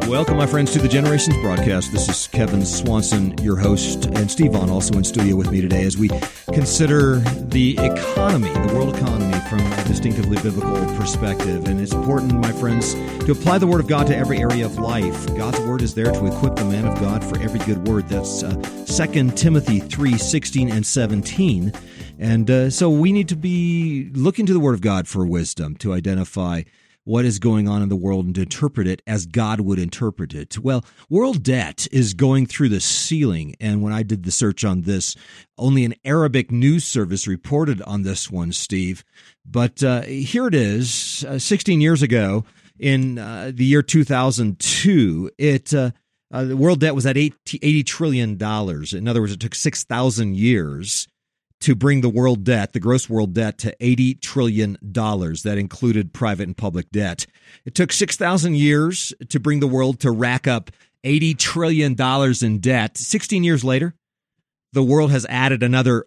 Welcome, my friends, to the Generations broadcast. This is Kevin Swanson, your host, and Steve Vaughn also in studio with me today as we consider the economy, the world economy, from a distinctively biblical perspective. And it's important, my friends, to apply the Word of God to every area of life. God's Word is there to equip the man of God for every good word. That's 2 Timothy 3:16 and 17. And so we need to be looking to the Word of God for wisdom to identify what is going on in the world and to interpret it as God would interpret it. Well, world debt is going through the ceiling, and when I did the search on this, only an Arabic news service reported on this one, Steve. But here it is, 16 years ago, in the year 2002, the world debt was at $80 trillion. In other words, it took 6,000 years to bring the world debt, the gross world debt, to $80 trillion. That included private and public debt. It took 6,000 years to bring the world to rack up $80 trillion in debt. 16 years later, the world has added another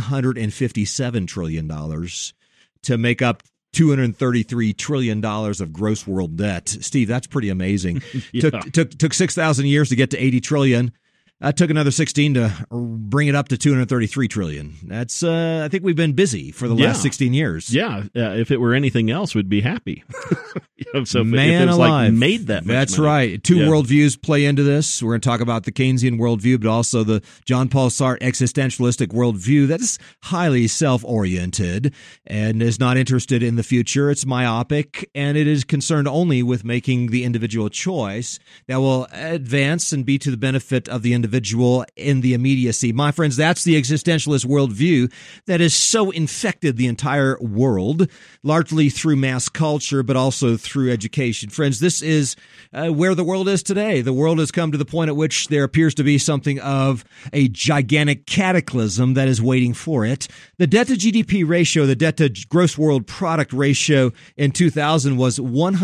$157 trillion to make up $233 trillion of gross world debt. Steve, that's pretty amazing. Yeah. Took 6,000 years to get to 80 trillion. Took another 16 to bring it up to 233 trillion. That's I think we've been busy for the last 16 years. Yeah, if it were anything else, we'd be happy. So Man if it was alive. like made that much That's money. right. Two worldviews play into this. We're going to talk about the Keynesian worldview, but also the John Paul Sartre existentialistic worldview that is highly self-oriented and is not interested in the future. It's myopic, and it is concerned only with making the individual choice that will advance and be to the benefit of the individual in the immediacy. My friends, that's the existentialist worldview that has so infected the entire world, largely through mass culture, but also through education. Friends, this is where the world is today. The world has come to the point at which there appears to be something of a gigantic cataclysm that is waiting for it. The debt to GDP ratio, the debt to gross world product ratio in 2000 was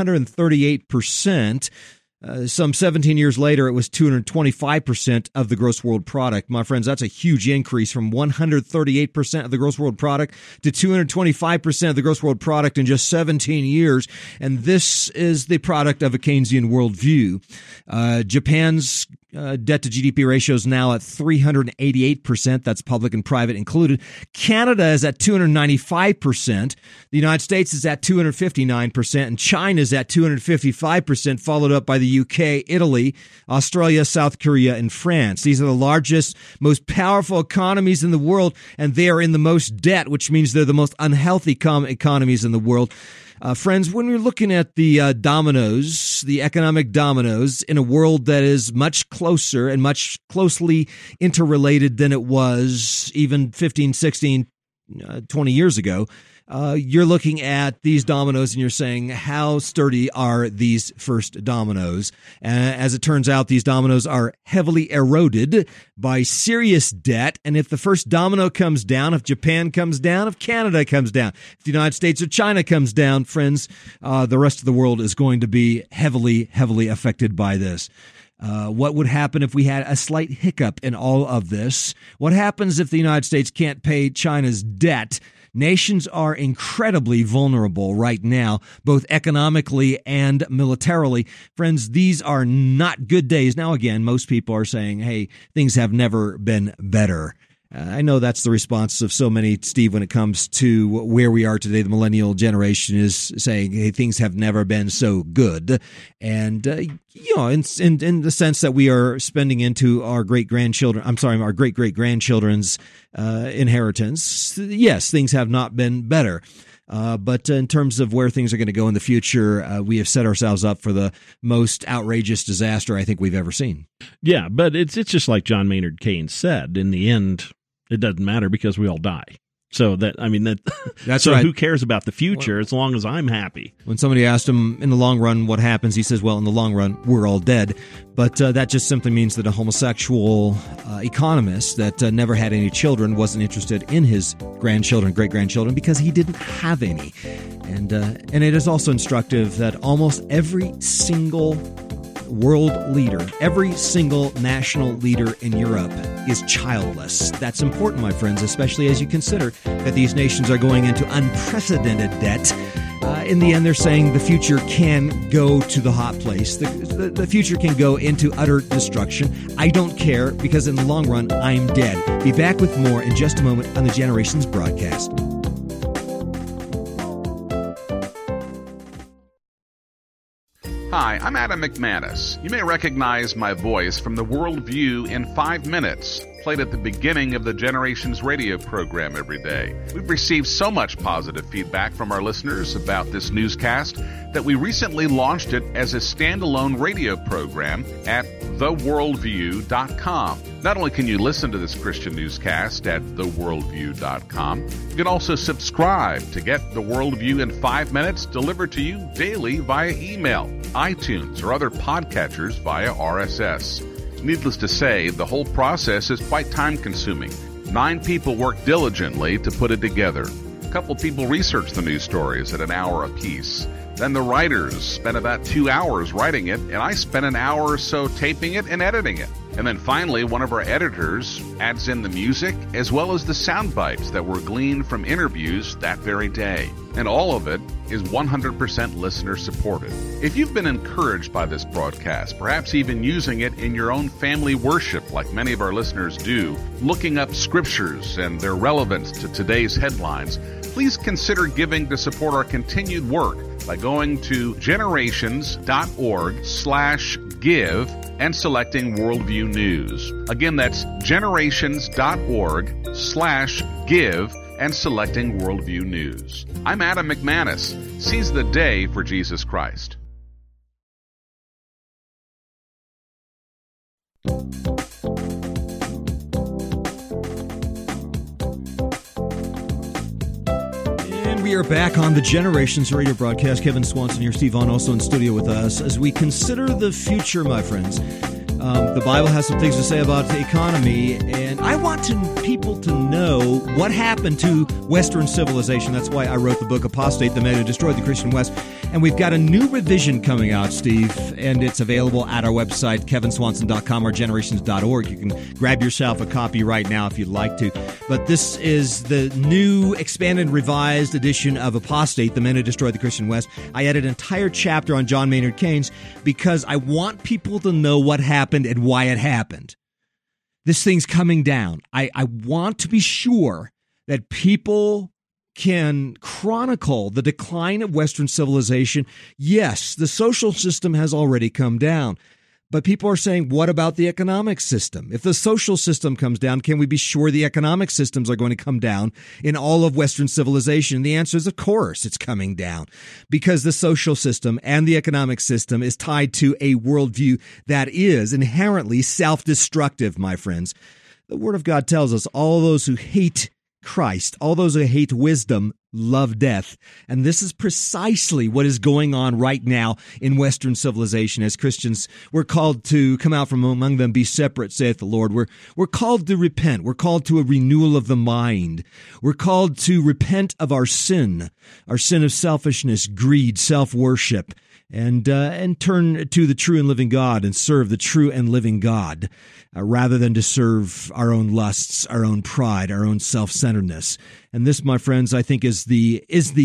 138%. Some 17 years later, it was 225% of the gross world product. My friends, that's a huge increase from 138% of the gross world product to 225% of the gross world product in just 17 years. And this is the product of a Keynesian worldview. Japan's debt to GDP ratio is now at 388%. That's public and private included. Canada is at 295%. The United States is at 259%. And China is at 255%, followed up by the UK, Italy, Australia, South Korea, and France. These are the largest, most powerful economies in the world, and they are in the most debt, which means they're the most unhealthy economies in the world. Friends, when we're looking at the dominoes, the economic dominoes, in a world that is much closer and much closely interrelated than it was even 15, 16, 20 years ago, you're looking at these dominoes and you're saying, how sturdy are these first dominoes? As it turns out, these dominoes are heavily eroded by serious debt. And if the first domino comes down, if Japan comes down, if Canada comes down, if the United States or China comes down, friends, the rest of the world is going to be heavily, heavily affected by this. What would happen if we had a slight hiccup in all of this? What happens if the United States can't pay China's debt? Nations are incredibly vulnerable right now, both economically and militarily. Friends, these are not good days. Now, again, most people are saying, hey, things have never been better. I know that's the response of so many, Steve, when it comes to where we are today. The millennial generation is saying, hey, things have never been so good. And, in the sense that we are spending into our great-great-grandchildren's inheritance, yes, things have not been better. But in terms of where things are going to go in the future, we have set ourselves up for the most outrageous disaster I think we've ever seen. Yeah, but it's just like John Maynard Keynes said. In the end, it doesn't matter because we all die. So that's so right. Who cares about the future as long as I'm happy? When somebody asked him in the long run what happens, he says, well, in the long run, we're all dead. But that just simply means that a homosexual economist that never had any children wasn't interested in his grandchildren, great-grandchildren, because he didn't have any. And it is also instructive that almost every single world leader, every single national leader in Europe is childless. That's important, my friends, especially as you consider that these nations are going into unprecedented debt. in the end, they're saying the future can go to the hot place. The future can go into utter destruction. I don't care, because in the long run, I'm dead. Be back with more in just a moment on the Generations broadcast. Hi, I'm Adam McManus. You may recognize my voice from the Worldview in 5 Minutes, played at the beginning of the Generations radio program every day. We've received so much positive feedback from our listeners about this newscast that we recently launched it as a standalone radio program at theworldview.com. Not only can you listen to this Christian newscast at theworldview.com, you can also subscribe to get the Worldview in 5 Minutes delivered to you daily via email, iTunes, or other podcatchers via RSS. Needless to say, the whole process is quite time-consuming. 9 people work diligently to put it together. A couple people research the news stories at an hour apiece. Then the writers spent about 2 hours writing it, and I spent an hour or so taping it and editing it. And then finally, one of our editors adds in the music as well as the sound bites that were gleaned from interviews that very day. And all of it is 100% listener supported. If you've been encouraged by this broadcast, perhaps even using it in your own family worship like many of our listeners do, looking up scriptures and their relevance to today's headlines, please consider giving to support our continued work by going to generations.org/give and selecting Worldview News. Again, that's generations.org/give and selecting Worldview News. I'm Adam McManus. Seize the day for Jesus Christ. We are back on the Generations radio broadcast. Kevin Swanson here, Steve Vaughn also in studio with us as we consider the future, my friends. The Bible has some things to say about the economy, and I want people to know what happened to Western civilization. That's why I wrote the book Apostate, the Man Who Destroyed the Christian West. And we've got a new revision coming out, Steve, and it's available at our website, kevinswanson.com or generations.org. You can grab yourself a copy right now if you'd like to. But this is the new, expanded, revised edition of Apostate, the Man Who Destroyed the Christian West. I added an entire chapter on John Maynard Keynes because I want people to know what happened and why it happened. This thing's coming down. I want to be sure that people can chronicle the decline of Western civilization. Yes, the social system has already come down, but people are saying, what about the economic system? If the social system comes down, can we be sure the economic systems are going to come down in all of Western civilization? The answer is, of course, it's coming down, because the social system and the economic system is tied to a worldview that is inherently self-destructive, my friends. The Word of God tells us all those who hate Christ, all those who hate wisdom, love death. And this is precisely what is going on right now in Western civilization. As Christians, we're called to come out from among them, be separate, saith the Lord. We're called to repent. We're called to a renewal of the mind. We're called to repent of our sin of selfishness, greed, self-worship, and turn to the true and living God and serve the true and living God, rather than to serve our own lusts, our own pride, our own self-centeredness. And this, my friends, I think is the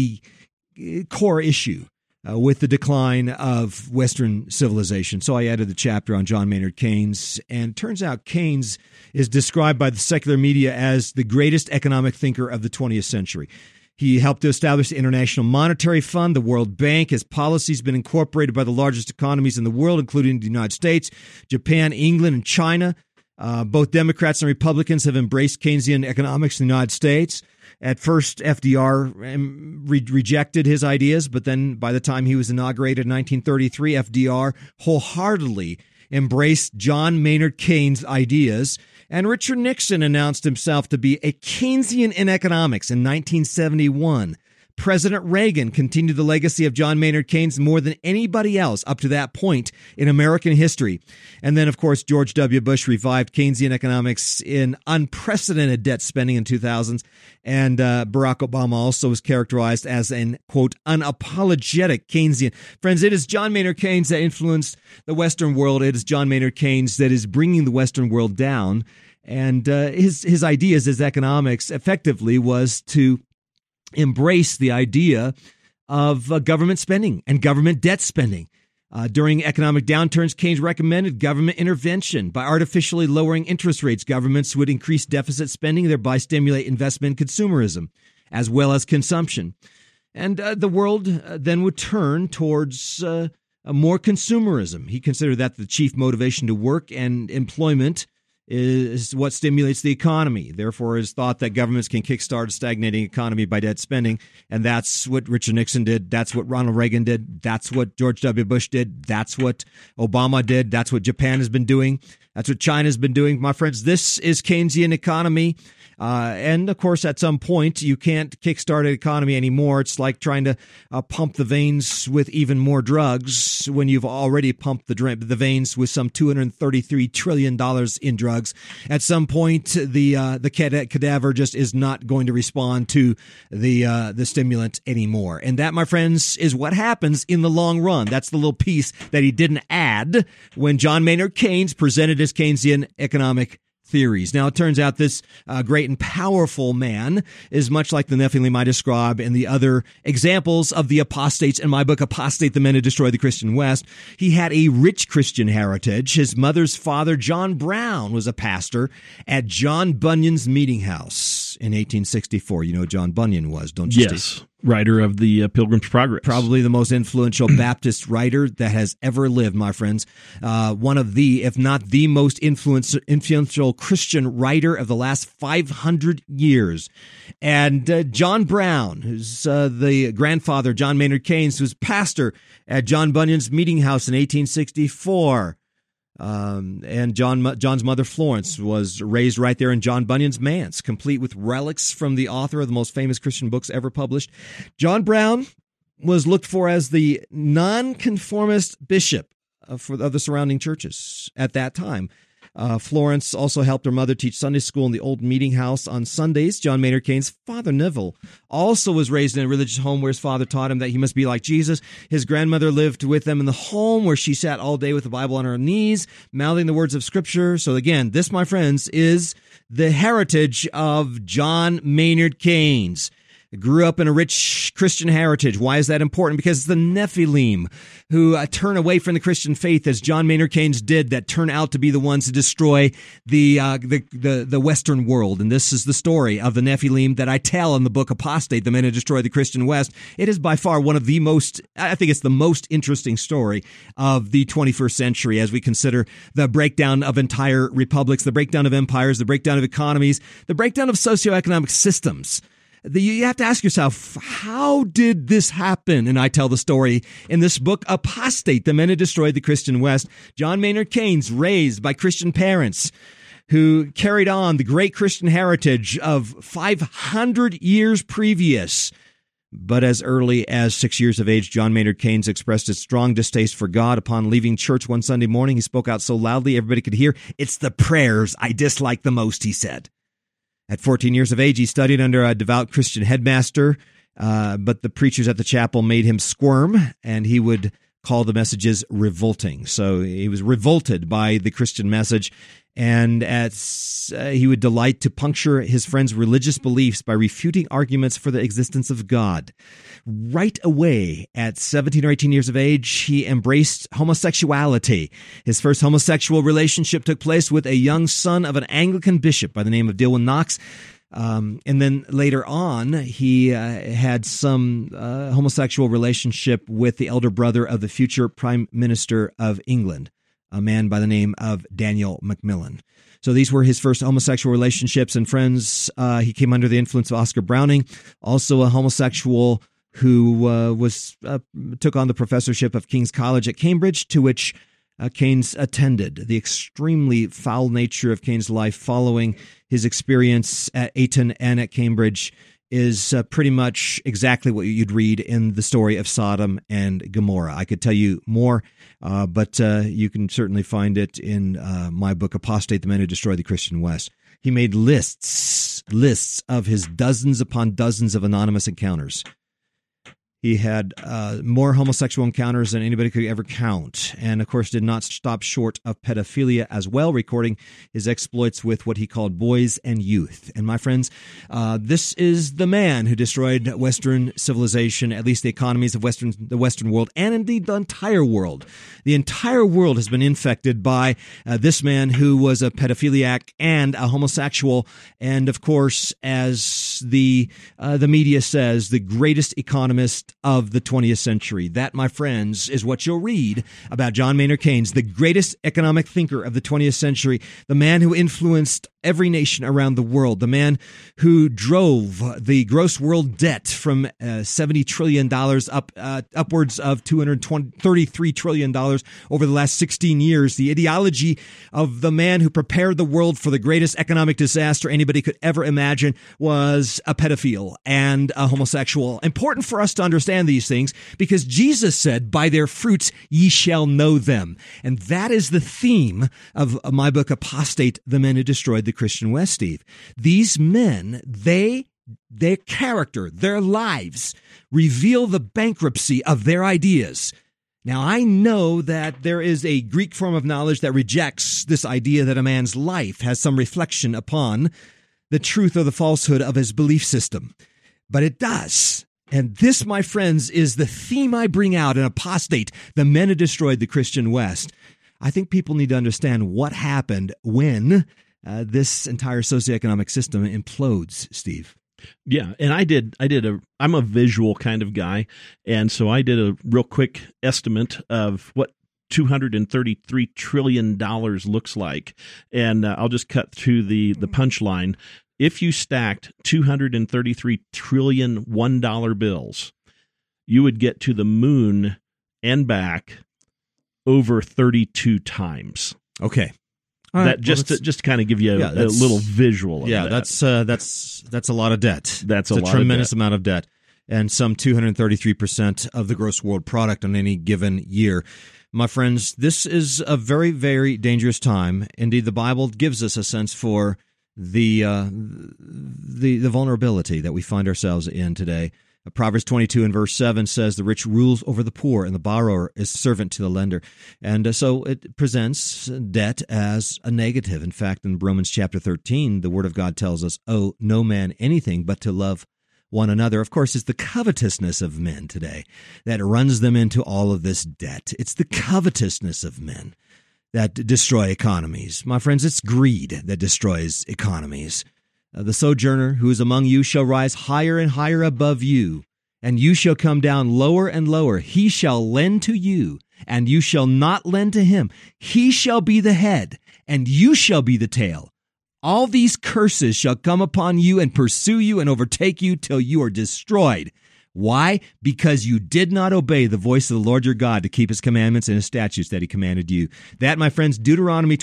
core issue with the decline of Western civilization. So I added the chapter on John Maynard Keynes, and it turns out Keynes is described by the secular media as the greatest economic thinker of the 20th century. He helped to establish the International Monetary Fund, the World Bank. His policy has been incorporated by the largest economies in the world, including the United States, Japan, England, and China. Both Democrats and Republicans have embraced Keynesian economics in the United States. At first, FDR rejected his ideas, but then by the time he was inaugurated in 1933, FDR wholeheartedly embraced John Maynard Keynes' ideas. And Richard Nixon announced himself to be a Keynesian in economics in 1971. President Reagan continued the legacy of John Maynard Keynes more than anybody else up to that point in American history. And then, of course, George W. Bush revived Keynesian economics in unprecedented debt spending in 2000s. And Barack Obama also was characterized as an, quote, unapologetic Keynesian. Friends, it is John Maynard Keynes that influenced the Western world. It is John Maynard Keynes that is bringing the Western world down. And his ideas, his economics, effectively was to embrace the idea of government spending and government debt spending. During economic downturns, Keynes recommended government intervention. By artificially lowering interest rates, governments would increase deficit spending, thereby stimulate investment and consumerism, as well as consumption. And the world then would turn towards more consumerism. He considered that the chief motivation to work and employment is what stimulates the economy. Therefore, it's thought that governments can kickstart a stagnating economy by debt spending, and that's what Richard Nixon did. That's what Ronald Reagan did. That's what George W. Bush did. That's what Obama did. That's what Japan has been doing. That's what China's been doing. My friends, this is Keynesian economy. And of course, at some point, you can't kickstart an economy anymore. It's like trying to pump the veins with even more drugs when you've already pumped the veins with some $233 trillion in drugs. At some point, the cadaver just is not going to respond to the stimulant anymore. And that, my friends, is what happens in the long run. That's the little piece that he didn't add when John Maynard Keynes presented his Keynesian economic theories. Now, it turns out this great and powerful man is much like the Nephilim I describe in the other examples of the apostates in my book, Apostate, the Men Who Destroyed the Christian West. He had a rich Christian heritage. His mother's father, John Brown, was a pastor at John Bunyan's Meeting House in 1864. You know who John Bunyan was, don't you, Yes. Steve? Writer of the Pilgrim's Progress. Probably the most influential Baptist writer that has ever lived, my friends. One of the, if not the most influential Christian writer of the last 500 years. And John Brown, who's the grandfather, John Maynard Keynes, who's pastor at John Bunyan's Meeting House in 1864. And John's mother, Florence, was raised right there in John Bunyan's manse, complete with relics from the author of the most famous Christian books ever published. John Brown was looked for as the nonconformist bishop of the surrounding churches at that time. Florence also helped her mother teach Sunday school in the old meeting house on Sundays. John Maynard Keynes' father, Neville, also was raised in a religious home where his father taught him that he must be like Jesus. His grandmother lived with them in the home where she sat all day with the Bible on her knees, mouthing the words of Scripture. So again, this, my friends, is the heritage of John Maynard Keynes. Grew up in a rich Christian heritage. Why is that important? Because it's the Nephilim who turn away from the Christian faith, as John Maynard Keynes did, that turn out to be the ones to destroy the Western world. And this is the story of the Nephilim that I tell in the book Apostate, the Men Who Destroyed the Christian West. It is by far one of the most, I think it's the most interesting story of the 21st century as we consider the breakdown of entire republics, the breakdown of empires, the breakdown of economies, the breakdown of socioeconomic systems. You have to ask yourself, how did this happen? And I tell the story in this book, Apostate, the Men Who Destroyed the Christian West. John Maynard Keynes, raised by Christian parents who carried on the great Christian heritage of 500 years previous. But as early as 6 years of age, John Maynard Keynes expressed his strong distaste for God. Upon leaving church one Sunday morning, he spoke out so loudly everybody could hear, "It's the prayers I dislike the most," he said. At 14 years of age, he studied under a devout Christian headmaster, but the preachers at the chapel made him squirm, and he would call the messages revolting. So he was revolted by the Christian message, and he would delight to puncture his friends' religious beliefs by refuting arguments for the existence of God. Right away, at 17 or 18 years of age, he embraced homosexuality. His first homosexual relationship took place with a young son of an Anglican bishop by the name of Dilwyn Knox. And then later on, he had some homosexual relationship with the elder brother of the future Prime Minister of England, a man by the name of Daniel Macmillan. So these were his first homosexual relationships. And friends, he came under the influence of Oscar Browning, also a homosexual who took on the professorship of King's College at Cambridge, to which Keynes attended. The extremely foul nature of Keynes' life following his experience at Eton and at Cambridge is pretty much exactly what you'd read in the story of Sodom and Gomorrah. I could tell you more, but you can certainly find it in my book, Apostate, the Men Who Destroyed the Christian West. He made lists of his dozens upon dozens of anonymous encounters. He had more homosexual encounters than anybody could ever count, and of course did not stop short of pedophilia as well, recording his exploits with what he called boys and youth. And my friends, this is the man who destroyed Western civilization, at least the economies of the Western world, and indeed the entire world. The entire world has been infected by this man who was a pedophiliac and a homosexual, and of course, as the media says, the greatest economist of the 20th century. That, my friends, is what you'll read about John Maynard Keynes, the greatest economic thinker of the 20th century, the man who influenced every nation around the world, the man who drove the gross world debt from $70 trillion upwards of $233 trillion over the last 16 years, the ideology of the man who prepared the world for the greatest economic disaster anybody could ever imagine was a pedophile and a homosexual. Important for us to understand these things because Jesus said, by their fruits ye shall know them. And that is the theme of my book, Apostate, the Men Who Destroyed the Christian West, Steve. These men, their character, their lives reveal the bankruptcy of their ideas. Now, I know that there is a Greek form of knowledge that rejects this idea that a man's life has some reflection upon the truth or the falsehood of his belief system. But it does. And this, my friends, is the theme I bring out in Apostate, the Men Who Destroyed the Christian West. I think people need to understand what happened when this entire socioeconomic system implodes, Steve. Yeah, and I'm a visual kind of guy, and so I did a real quick estimate of what $233 trillion looks like, and I'll just cut through the punchline. If you stacked 233 trillion $1 bills, you would get to the moon and back over 32 times. Okay. All right, just to kind of give you a little visual of that. That's a lot of debt. That's a tremendous amount of debt, and some 233% of the gross world product on any given year. My friends, this is a very, very dangerous time. Indeed, the Bible gives us a sense for the vulnerability that we find ourselves in today. Proverbs 22 and verse 7 says, the rich rules over the poor, and the borrower is servant to the lender. And so it presents debt as a negative. In fact, in Romans chapter 13, the Word of God tells us, owe no man anything but to love one another. Of course, it's the covetousness of men today that runs them into all of this debt. It's the covetousness of men that destroy economies. My friends, it's greed that destroys economies. The sojourner who is among you shall rise higher and higher above you, and you shall come down lower and lower. He shall lend to you, and you shall not lend to him. He shall be the head, and you shall be the tail. All these curses shall come upon you and pursue you and overtake you till you are destroyed. Why? Because you did not obey the voice of the Lord your God to keep his commandments and his statutes that he commanded you. That, my friends, Deuteronomy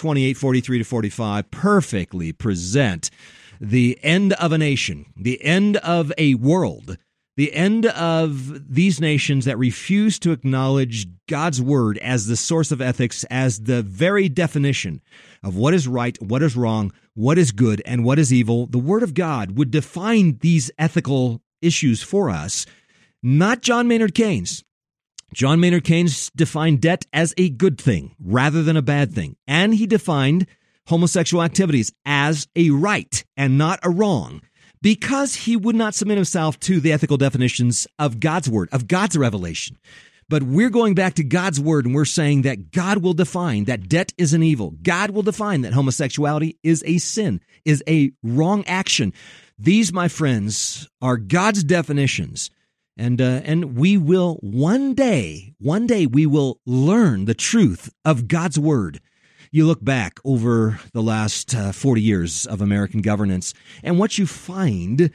28:43-45 perfectly present the end of a nation, the end of a world, the end of these nations that refuse to acknowledge God's word as the source of ethics, as the very definition of what is right, what is wrong, what is good, and what is evil. The word of God would define these ethical issues for us, not John Maynard Keynes. John Maynard Keynes defined debt as a good thing rather than a bad thing, and he defined homosexual activities as a right and not a wrong, because he would not submit himself to the ethical definitions of God's word, of God's revelation. But we're going back to God's word, and we're saying that God will define that debt is an evil. God will define that homosexuality is a sin, is a wrong action. These, my friends, are God's definitions. And we will one day we will learn the truth of God's word. You look back over the last 40 years of American governance, and what you find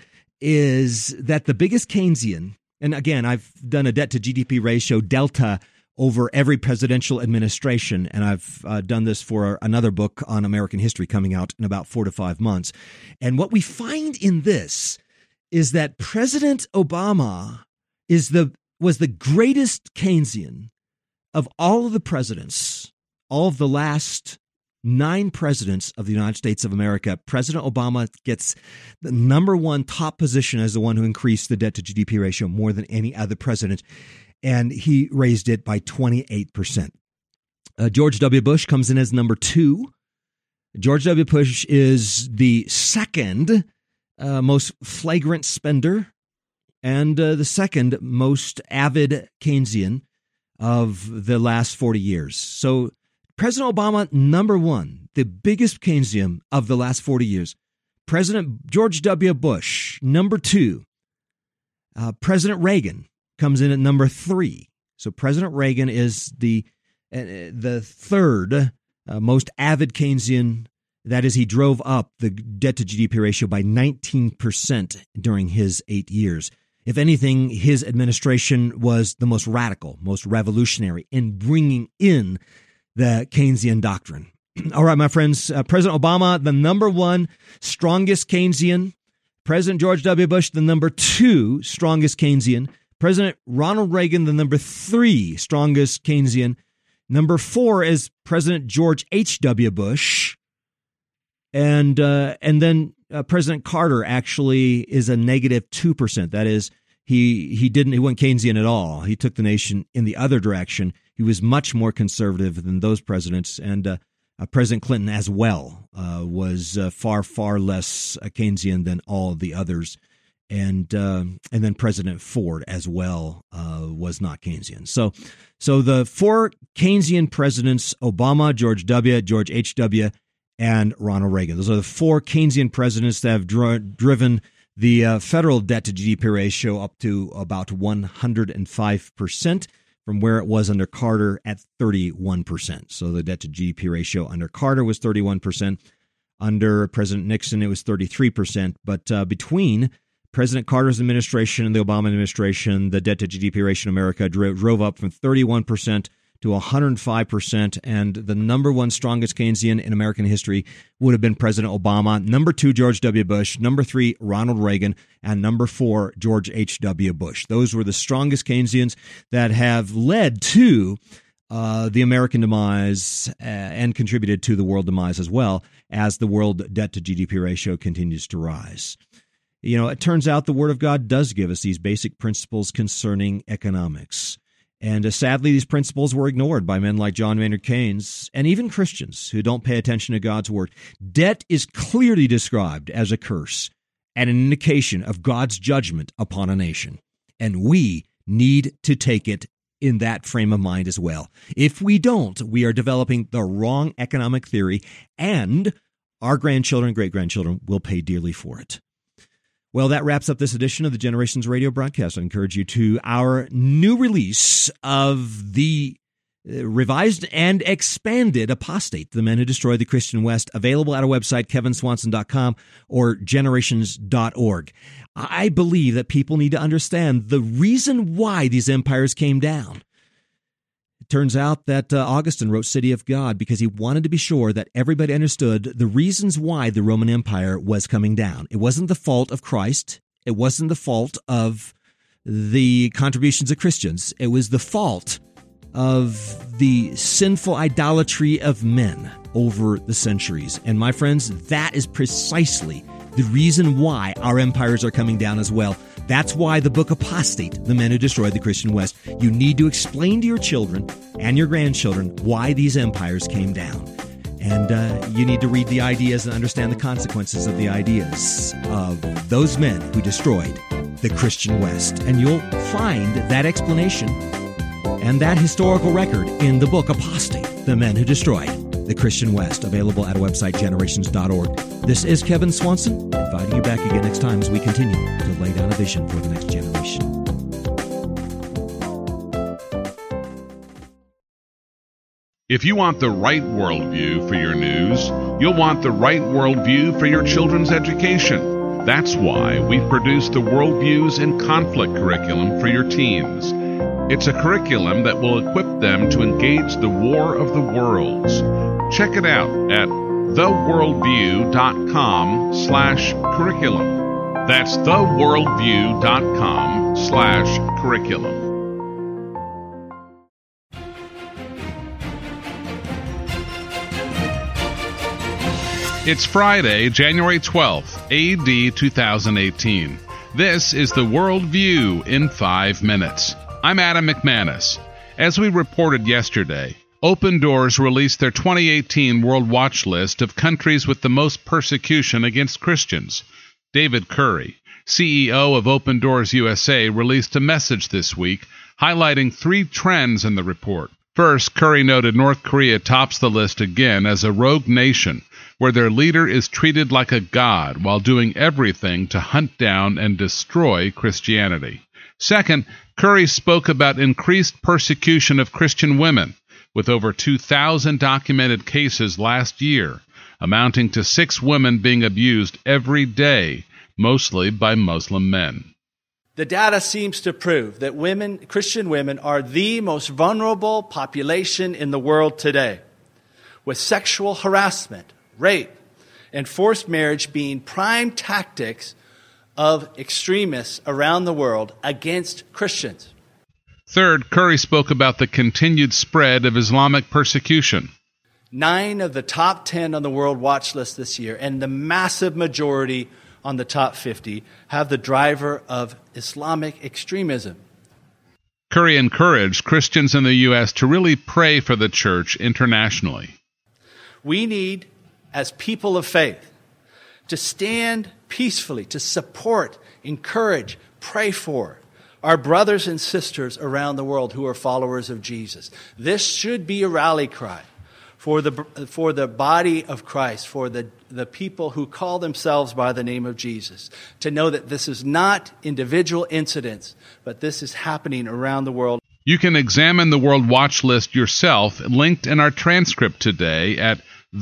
is that the biggest Keynesian, and again, I've done a debt to GDP ratio delta over every presidential administration, and I've done this for another book on American history coming out in about 4 to 5 months. And what we find in this is that President Obama was the greatest Keynesian of all of the presidents, all of the last 9 presidents of the United States of America, President Obama gets the number one top position as the one who increased the debt to GDP ratio more than any other president, and he raised it by 28%. George W. Bush comes in as number 2. George W. Bush is the second most flagrant spender and the second most avid Keynesian of the last 40 years. So President Obama, number 1, the biggest Keynesian of the last 40 years. President George W. Bush, number 2. President Reagan comes in at number 3. So President Reagan is the third most avid Keynesian. That is, he drove up the debt to GDP ratio by 19% during his 8 years. If anything, his administration was the most radical, most revolutionary in bringing in the Keynesian doctrine. All right, my friends, President Obama, the number 1 strongest Keynesian. President George W. Bush, the number 2 strongest Keynesian. President Ronald Reagan, the number 3 strongest Keynesian. Number 4 is President George H.W. Bush. And then President Carter actually is a negative 2%. That is, he went Keynesian at all. He took the nation in the other direction. He was much more conservative than those presidents. And President Clinton as well was far, far less Keynesian than all of the others. And then President Ford as well was not Keynesian. So the 4 Keynesian presidents, Obama, George W., George H.W., and Ronald Reagan. Those are the 4 Keynesian presidents that have driven the federal debt to GDP ratio up to about 105% from where it was under Carter at 31%. So the debt to GDP ratio under Carter was 31%. Under President Nixon, it was 33%. But between President Carter's administration and the Obama administration, the debt to GDP ratio in America drove up from 31% to 105%, and the number 1 strongest Keynesian in American history would have been President Obama, number 2, George W. Bush, number 3, Ronald Reagan, and number 4, George H.W. Bush. Those were the strongest Keynesians that have led to the American demise and contributed to the world demise as well, as the world debt to GDP ratio continues to rise. You know, it turns out the Word of God does give us these basic principles concerning economics. And sadly, these principles were ignored by men like John Maynard Keynes and even Christians who don't pay attention to God's word. Debt is clearly described as a curse and an indication of God's judgment upon a nation. And we need to take it in that frame of mind as well. If we don't, we are developing the wrong economic theory, and our grandchildren and great-grandchildren will pay dearly for it. Well, that wraps up this edition of the Generations Radio broadcast. I encourage you to our new release of the revised and expanded Apostate, The Men Who Destroyed the Christian West, available at our website, kevinswanson.com or generations.org. I believe that people need to understand the reason why these empires came down. It turns out that Augustine wrote City of God because he wanted to be sure that everybody understood the reasons why the Roman Empire was coming down. It wasn't the fault of Christ. It wasn't the fault of the contributions of Christians. It was the fault of the sinful idolatry of men over the centuries. And my friends, that is precisely the reason why our empires are coming down as well. That's why the book Apostate, The Men Who Destroyed the Christian West, you need to explain to your children and your grandchildren why these empires came down. And you need to read the ideas and understand the consequences of the ideas of those men who destroyed the Christian West. And you'll find that explanation and that historical record in the book Apostate, The Men Who Destroyed the Christian West, available at our website, generations.org. This is Kevin Swanson, inviting you back again next time as we continue to lay down a vision for the next generation. If you want the right worldview for your news, you'll want the right worldview for your children's education. That's why we've produced the Worldviews in Conflict curriculum for your teens. It's a curriculum that will equip them to engage the war of the worlds. Check it out at theworldview.com/curriculum. That's theworldview.com/curriculum. It's Friday, January 12th, AD 2018. This is the World View in 5 minutes. I'm Adam McManus. As we reported yesterday, Open Doors released their 2018 World Watch List of countries with the most persecution against Christians. David Curry, CEO of Open Doors USA, released a message this week highlighting 3 trends in the report. First, Curry noted North Korea tops the list again as a rogue nation where their leader is treated like a god while doing everything to hunt down and destroy Christianity. Second, Curry spoke about increased persecution of Christian women, with over 2,000 documented cases last year, amounting to 6 women being abused every day, mostly by Muslim men. The data seems to prove that Christian women are the most vulnerable population in the world today, with sexual harassment, rape, and forced marriage being prime tactics of extremists around the world against Christians. Third, Curry spoke about the continued spread of Islamic persecution. 9 of the top 10 on the World Watch List this year, and the massive majority on the top 50, have the driver of Islamic extremism. Curry encouraged Christians in the U.S. to really pray for the church internationally. We need, as people of faith, to stand peacefully, to support, encourage, pray for our brothers and sisters around the world who are followers of Jesus. This should be a rally cry for the body of Christ, for the people who call themselves by the name of Jesus, to know that this is not individual incidents, but this is happening around the world. You can examine the World Watch List yourself, linked in our transcript today at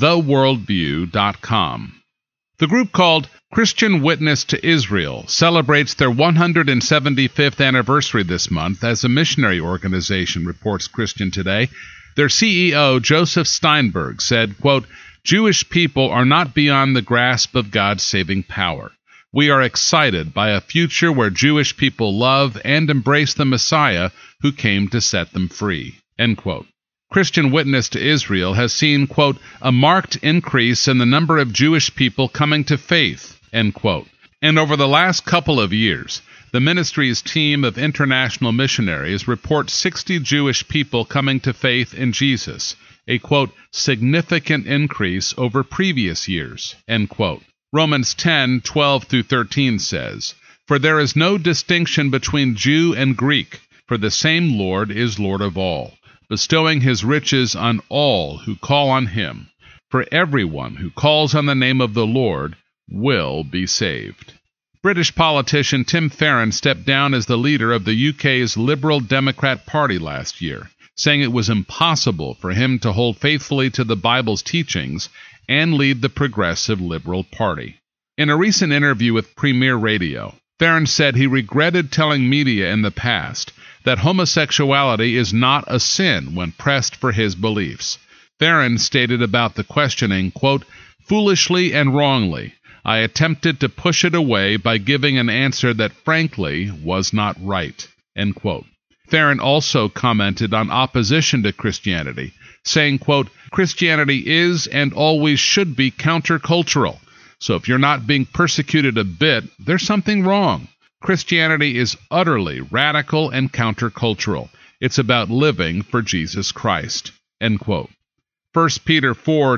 theworldview.com. The group called Christian Witness to Israel celebrates their 175th anniversary this month as a missionary organization, reports Christian Today. Their CEO, Joseph Steinberg, said, quote, "Jewish people are not beyond the grasp of God's saving power. We are excited by a future where Jewish people love and embrace the Messiah who came to set them free." End quote. Christian Witness to Israel has seen, quote, "a marked increase in the number of Jewish people coming to faith," end quote. And over the last couple of years, the ministry's team of international missionaries reports 60 Jewish people coming to faith in Jesus, a, quote, "significant increase over previous years," end quote. Romans 10:12-13 says, "For there is no distinction between Jew and Greek, for the same Lord is Lord of all, bestowing his riches on all who call on him. For everyone who calls on the name of the Lord will be saved." British politician Tim Farron stepped down as the leader of the UK's Liberal Democrat Party last year, saying it was impossible for him to hold faithfully to the Bible's teachings and lead the Progressive Liberal Party. In a recent interview with Premier Radio, Farron said he regretted telling media in the past that homosexuality is not a sin when pressed for his beliefs. Farron stated about the questioning, quote, "Foolishly and wrongly, I attempted to push it away by giving an answer that frankly was not right," end quote. Farron also commented on opposition to Christianity, saying, quote, "Christianity is and always should be countercultural. So if you're not being persecuted a bit, there's something wrong. Christianity is utterly radical and countercultural. It's about living for Jesus Christ," end quote. 1 Peter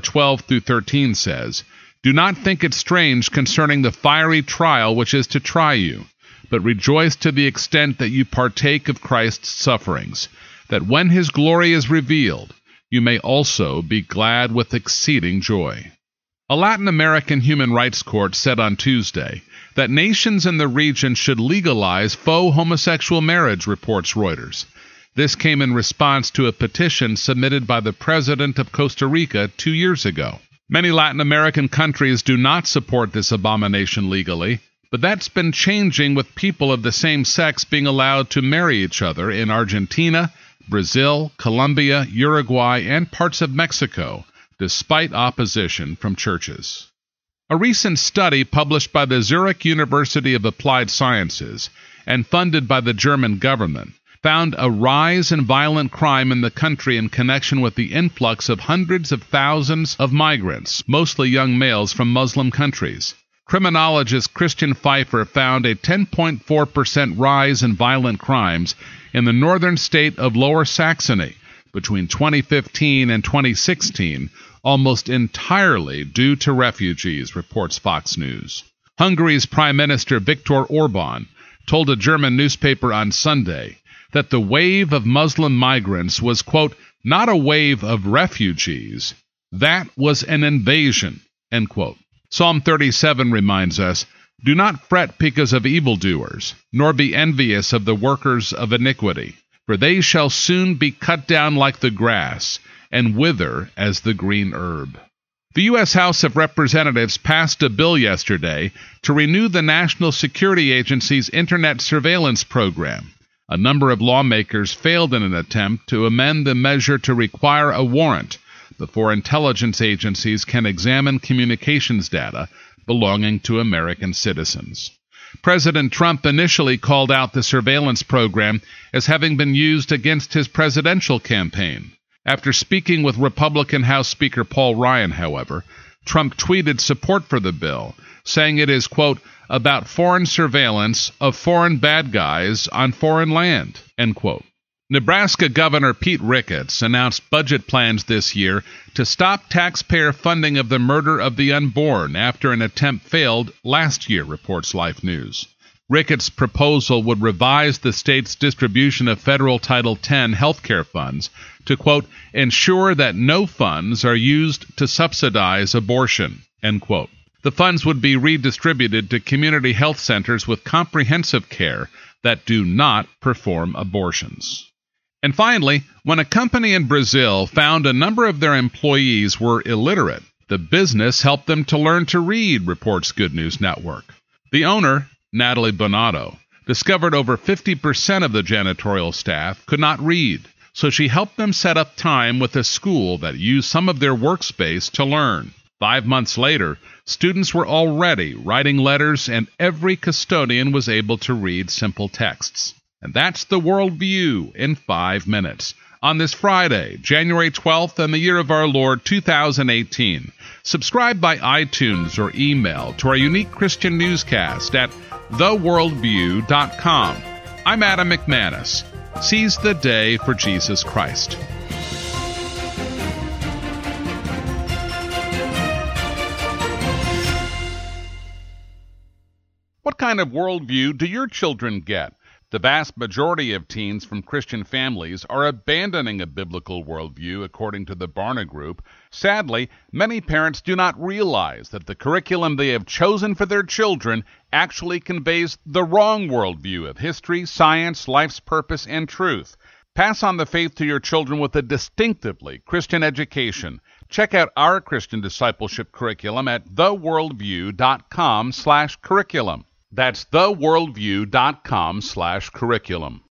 4:12-13 says, "Do not think it strange concerning the fiery trial which is to try you, but rejoice to the extent that you partake of Christ's sufferings, that when his glory is revealed, you may also be glad with exceeding joy." A Latin American human rights court said on Tuesday that nations in the region should legalize faux homosexual marriage, reports Reuters. This came in response to a petition submitted by the president of Costa Rica 2 years ago. Many Latin American countries do not support this abomination legally, but that's been changing with people of the same sex being allowed to marry each other in Argentina, Brazil, Colombia, Uruguay, and parts of Mexico, despite opposition from churches. A recent study published by the Zurich University of Applied Sciences and funded by the German government found a rise in violent crime in the country in connection with the influx of hundreds of thousands of migrants, mostly young males from Muslim countries. Criminologist Christian Pfeiffer found a 10.4% rise in violent crimes in the northern state of Lower Saxony between 2015 and 2016, almost entirely due to refugees, reports Fox News. Hungary's Prime Minister Viktor Orban told a German newspaper on Sunday that the wave of Muslim migrants was, quote, not a wave of refugees. That was an invasion, end quote. Psalm 37 reminds us, do not fret because of evildoers, nor be envious of the workers of iniquity, for they shall soon be cut down like the grass, and wither as the green herb. The U.S. House of Representatives passed a bill yesterday to renew the National Security Agency's Internet surveillance program. A number of lawmakers failed in an attempt to amend the measure to require a warrant before intelligence agencies can examine communications data belonging to American citizens. President Trump initially called out the surveillance program as having been used against his presidential campaign. After speaking with Republican House Speaker Paul Ryan, however, Trump tweeted support for the bill, saying it is, quote, about foreign surveillance of foreign bad guys on foreign land, end quote. Nebraska Governor Pete Ricketts announced budget plans this year to stop taxpayer funding of the murder of the unborn after an attempt failed last year, reports Life News. Ricketts' proposal would revise the state's distribution of federal Title X health care funds to, quote, ensure that no funds are used to subsidize abortion, end quote. The funds would be redistributed to community health centers with comprehensive care that do not perform abortions. And finally, when a company in Brazil found a number of their employees were illiterate, the business helped them to learn to read, reports Good News Network. The owner, Natalie Bonato, discovered over 50% of the janitorial staff could not read, so she helped them set up time with a school that used some of their workspace to learn. 5 months later, students were already writing letters, and every custodian was able to read simple texts. And that's the Worldview in 5 minutes. On this Friday, January 12th, in the year of our Lord 2018. Subscribe by iTunes or email to our unique Christian newscast at theworldview.com. I'm Adam McManus. Seize the day for Jesus Christ. What kind of worldview do your children get? The vast majority of teens from Christian families are abandoning a biblical worldview, according to the Barna Group. Sadly, many parents do not realize that the curriculum they have chosen for their children actually conveys the wrong worldview of history, science, life's purpose, and truth. Pass on the faith to your children with a distinctively Christian education. Check out our Christian discipleship curriculum at theworldview.com/curriculum. That's theworldview.com/curriculum.